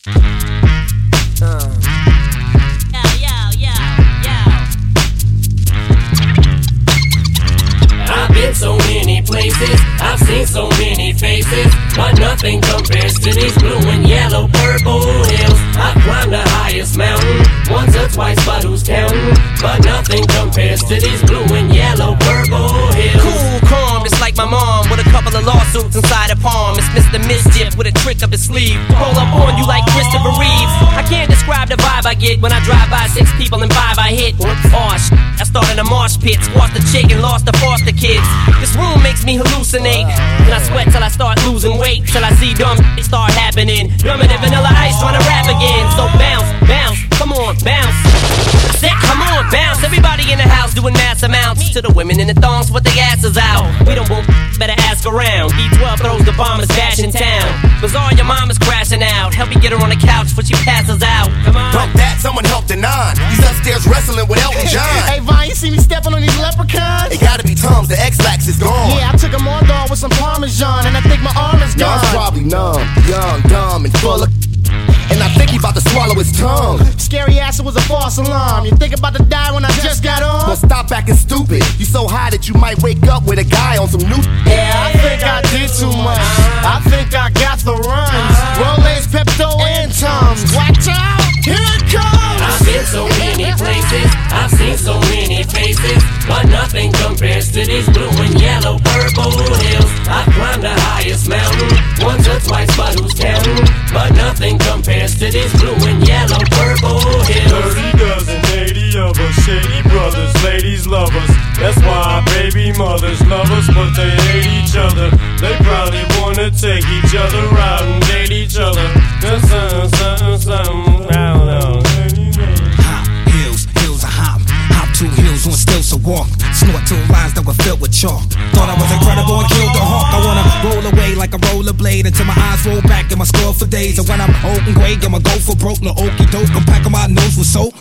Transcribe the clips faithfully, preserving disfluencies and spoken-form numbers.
Uh. Yo, yo, yo, yo. I've been so many places, I've seen so many faces, but nothing compares to these blue and yellow purple hills. I've climbed the highest mountain, once or twice, but who's counting? But nothing compares to these blue and yellow purple hills. Cool, calm, it's like my mom with a couple of lawsuits inside her palm. It's Mister Mischief with a trick up his sleeve. Roll up on you like Christopher Reeves. I can't describe the vibe I get when I drive by six people and five I hit. Oh shit, I started a marsh pit, squashed the chick and lost the foster kids. This room makes me hallucinate, and I sweat till I start losing weight, till I see dumb shit start happening. Dumber than Vanilla Ice trying to rap again. So bounce, bounce, come on, bounce. I said come on, bounce. Everybody in the house doing mass amounts. To the women in the thongs with their asses out. We don't want, better ask around. D twelve throws the bombers bash in town. Bazaar, your mama's crashing out. Help me get her on the couch before she passes out. Come on. Bump that, someone help the nine. He's upstairs wrestling with Elton John. Hey Vine, you see me stepping on these leprechauns? It gotta be Tums, the X-Lax is gone. Yeah, I took them on dog with some Parmesan, and I think my arm is gone. Y'all's probably numb, young, dumb, and full of. And I think he about to swallow his tongue. Scary ass, it was a false alarm. You think about to die when I just got on? Well, stop acting stupid. You so high that you might wake up with a guy on some new. Yeah, I think I did too much. I think I got the runs. Rolaids, Pepto, and Tums. Watch out, here it comes. I've been so many places, I've seen so many faces, but nothing compares to these blue and yellow purple hills. I've climbed the highest mountain, once or twice, but who's counting? But nothing compares to these blue and yellow purple hills. Thirty dozen, eighty of us, shady brothers, ladies love us. That's why baby mothers love us, but they hate each other. They probably wanna take each other out and date each other. That's something, something, something, I don't know. Hop, hills, hills, I hop. Hop two hills on stilts to walk. Snort two lines that were filled with chalk. Thought I was incredible and killed the hawk. I wanna roll away like a rollerblade until my eyes roll back and my score for days. And when I'm old and gray, I'ma go for broke. No okey doke, I'm packing my nose with soap.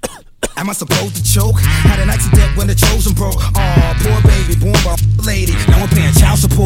Am I supposed to choke? Had an accident when the chosen broke. Aw, poor baby, born by a lady. Now I'm paying child support.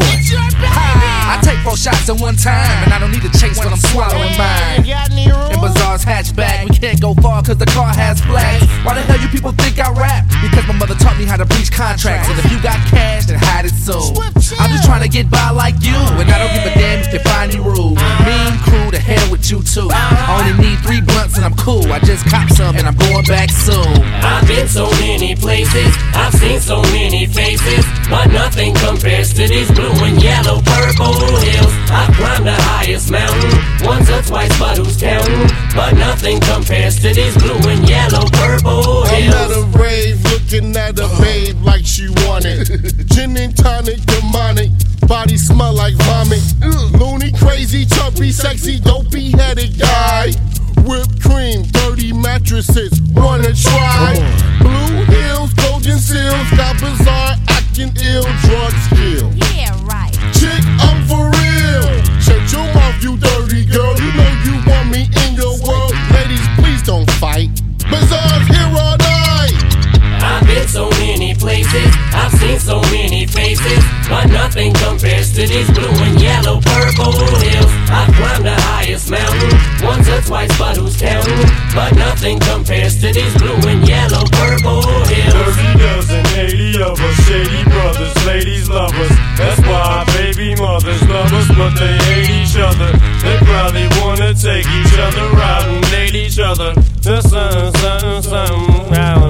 I take four shots at one time, and I don't need to chase when I'm swallowing mine. In Bazaar's hatchback, we can't go far cause the car has flags. Why the hell you people think I rap? Because my mother taught me how to breach contracts. And if you got cash, then hide it so. I'm just trying to get by like you, and I don't give a damn if you find me rude. Mean crew, to hell with you too. I only need three blunts and I'm cool. I just cop some and I'm going back soon. I've been so many places, I've seen so many faces, but nothing compares to these blue and yellow purple hills. I've climbed the highest mountain, once or twice, but who's counting? But nothing compares to these blue and yellow purple hills. I'm at a rave looking at a babe like she wanted. Gin and tonic, demonic, body smell like vomit. Loony, crazy, chubby, sexy, dopey headed guy. Whipped cream, dirty mattresses, wanna try? Blue Hills, Golden Seals, got Bazaar, acting ill, drugs kill. Yeah, right. Chick, I'm for real. Shut your mouth, you dirty girl. You know you want me in your world. Ladies, please don't fight. Bazaar's here all night. I've been so many places, I've seen so many faces, but nothing compares to these blue and yellow purple hills. I've climbed the highest mountain, once or twice, but who's counting? But nothing compares to these blue and yellow purple hills. Thirty dozen, eighty of us, shady brothers, ladies love us. That's why baby mothers love us, but they hate each other. They probably wanna take each other out and date each other. That's something, something, something, I don't know.